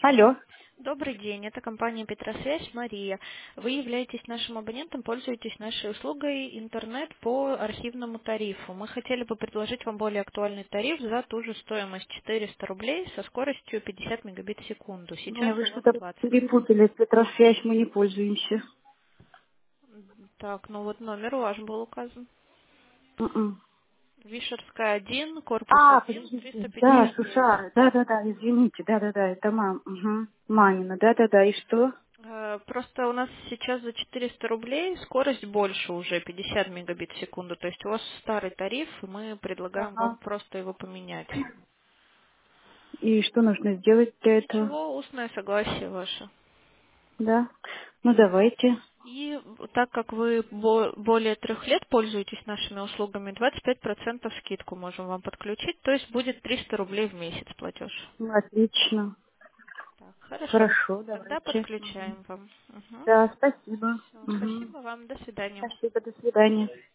Алло. Добрый день, это компания Петросвязь, Мария. Вы являетесь нашим абонентом, пользуетесь нашей услугой интернет по архивному тарифу. Мы хотели бы предложить вам более актуальный тариф за ту же стоимость 400 рублей со скоростью 50 мегабит в секунду. Не, Сейчас вы у нас что-то 20. перепутали. Петросвязь мы не пользуемся. Так, ну вот номер ваш был указан. М-м. Вишерская 1, корпус А, 1, подождите. Да, 359. Сушара. Да-да-да, извините. Да-да-да, это мам. Угу. Мамина. Да-да-да. И что? Просто у нас сейчас за 400 рублей скорость больше уже, 50 мегабит в секунду. То есть у вас старый тариф, и мы предлагаем вам Ага. просто его поменять. И что нужно сделать для этого? Ничего, устное согласие ваше. Да. Ну, давайте. И так как вы более 3 лет пользуетесь нашими услугами, 25% скидку можем вам подключить, то есть будет 300 рублей в месяц платеж. Ну, отлично. Так, хорошо. Хорошо, Тогда давайте. Мгм. подключаем вам. Угу. Да, спасибо. Все, Угу. спасибо вам, до свидания. Спасибо, до свидания.